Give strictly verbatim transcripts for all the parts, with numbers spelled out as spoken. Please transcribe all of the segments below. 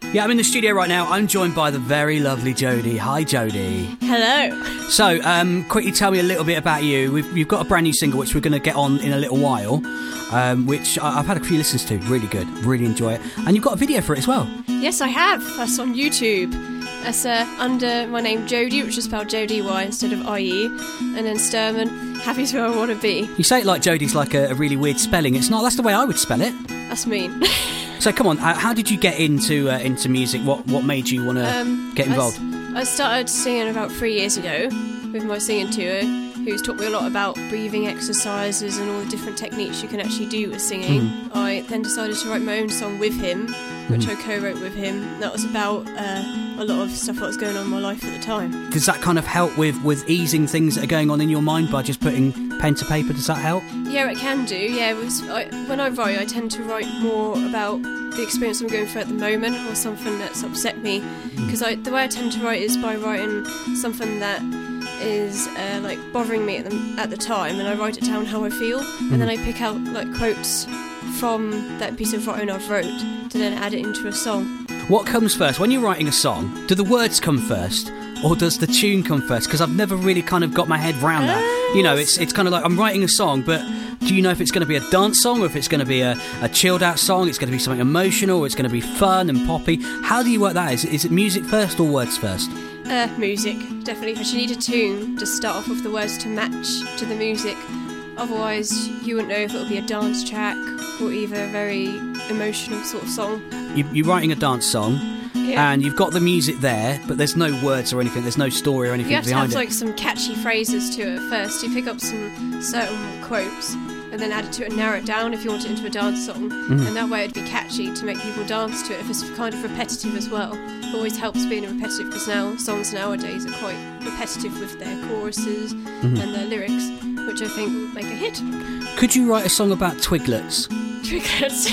Yeah, I'm in the studio right now. I'm joined by the very lovely Jodie. Hi, Jodie. Hello. So, um, quickly tell me a little bit about you. We've, you've got a brand new single, which we're going to get on in a little while, um, which I, I've had a few listens to. Really good. Really enjoy it. And you've got a video for it as well. Yes, I have. That's on YouTube. That's uh, under my name Jodie, which is spelled J O D Y instead of I E. And then Sturman, happy's where I want to be. You say it like Jodie's like a, a really weird spelling. It's not. That's the way I would spell it. That's mean. So come on, uh, how did you get into uh, into music? What what made you want to um, get involved? I, I started singing about three years ago with my singing tutor, who's taught me a lot about breathing exercises and all the different techniques you can actually do with singing. Mm. I then decided to write my own song with him, which mm. I co-wrote with him. That was about uh, a lot of stuff that was going on in my life at the time. Does that kind of help with, with easing things that are going on in your mind by just putting pen to paper? Does that help? Yeah, it can do. Yeah, it was, I, when I write, I tend to write more about the experience I'm going through at the moment or something that's upset me. Because mm. the way I tend to write is by writing something that is uh, like bothering me at the, at the time, and I write it down how I feel, mm. and then I pick out like quotes from that piece of writing I've wrote to then add it into a song. What comes first? When you're writing a song, do the words come first or does the tune come first? Because I've never really kind of got my head round that. Uh, you know, it's it's kind of like I'm writing a song, but do you know if it's going to be a dance song or if it's going to be a, a chilled out song, it's going to be something emotional, or it's going to be fun and poppy? How do you work that? Is it, is it music first or words first? Uh, music, definitely, because you need a tune to start off with the words to match to the music. Otherwise, you wouldn't know if it'll be a dance track or either a very emotional sort of song. You, you're writing a dance song, yeah. And you've got the music there, but there's no words or anything, there's no story or anything behind it. You have to have like some catchy phrases to it first. You pick up some certain quotes and then add it to it and narrow it down if you want it into a dance song. Mm. And that way it'd be catchy to make people dance to it if it's kind of repetitive as well. It always helps being repetitive, because now songs nowadays are quite repetitive with their choruses mm-hmm. and their lyrics, which I think will make a hit. Could you write a song about twiglets? Twiglets?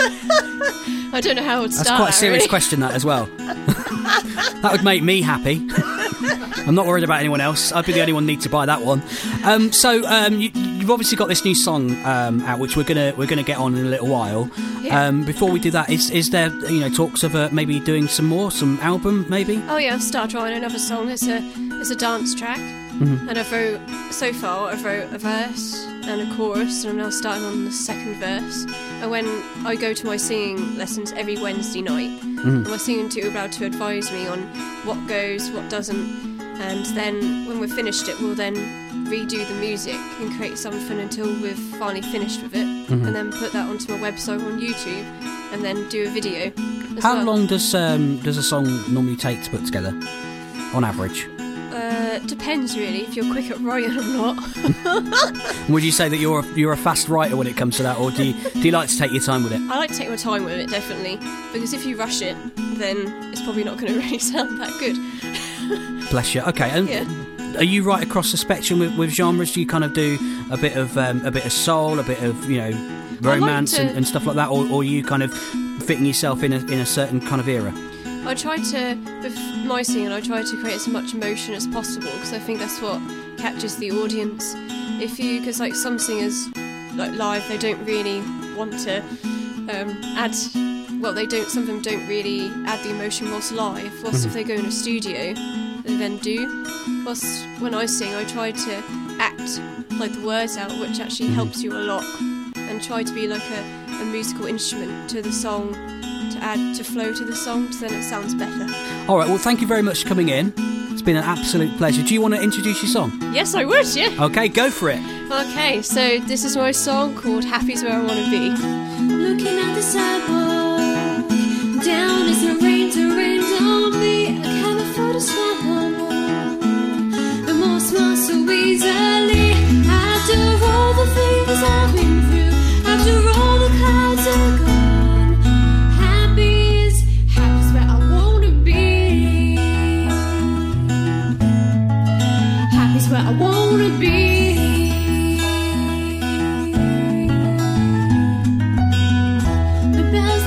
I don't know how it would start. That's quite a serious really. question, that as well. That would make me happy. I'm not worried about anyone else. I'd be the only one who need to buy that one. Um, so um, you, you've obviously got this new song um, out, which we're gonna we're gonna get on in a little while. Yeah. Um, before we do that, is is there you know talks of uh, maybe doing some more, some album maybe? Oh yeah, I've started writing another song. It's a it's a dance track, mm-hmm. and I've wrote so far I've wrote a verse and a chorus, and I'm now starting on the second verse. And when I go to my singing lessons every Wednesday night, mm-hmm. my singing tutor will be able to advise me on what goes, what doesn't. And then when we've finished it, we'll then redo the music and create something until we've finally finished with it, mm-hmm. and then put that onto my website on YouTube, and then do a video. How well. long does um, does a song normally take to put together, on average? Uh, depends really, if you're quick at writing or not. Would you say that you're a, you're a fast writer when it comes to that, or do you, do you like to take your time with it? I like to take my time with it, definitely, because if you rush it, then it's probably not going to really sound that good. Bless you. Okay, and yeah. Are you right across the spectrum with, with genres? Do you kind of do a bit of um, a bit of soul, a bit of you know romance like to, and, and stuff like that, or, or are you kind of fitting yourself in a in a certain kind of era? I try to, with my singing, I try to create as much emotion as possible, because I think that's what captures the audience. If you, because like some singers, like live, they don't really want to um, add. Well, they don't. Some of them don't really add the emotion whilst live. Whilst mm-hmm. if they go in a studio, they then do. Whilst when I sing, I try to act like the words out, which actually mm-hmm. helps you a lot, and try to be like a, a musical instrument to the song, to add to flow to the song, so then it sounds better. All right. Well, thank you very much for coming in. It's been an absolute pleasure. Do you want to introduce your song? Yes, I would. Yeah. Okay, go for it. Okay, so this is my song called "Happy's Where I Want to Be." Looking at the sidewalk. Down as the rain to rain on me, I can't afford to swallow more. The more smile so easily. After all the things I've been through, after all the clouds are gone, happy is, happy's where I wanna be. Happy's where I wanna be. The bells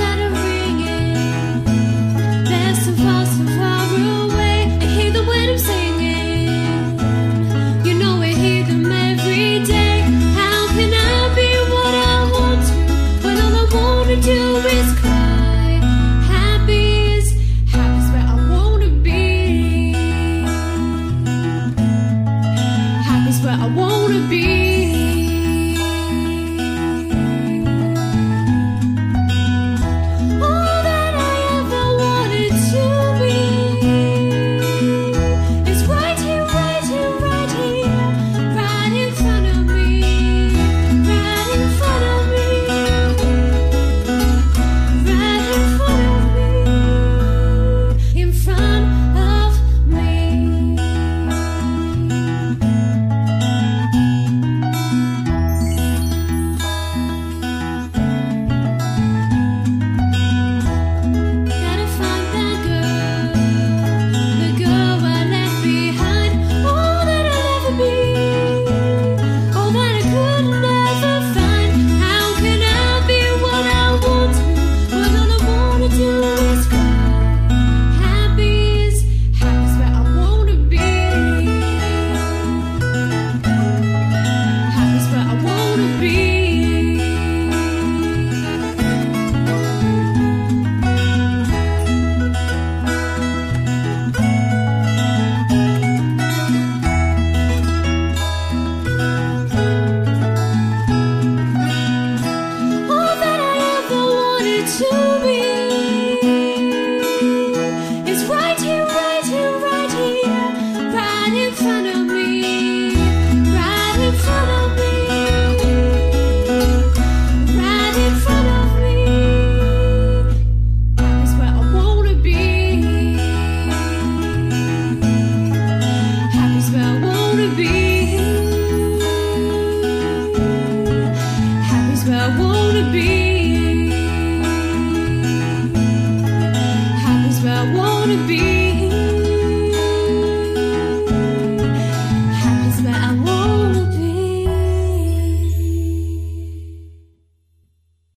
wanna be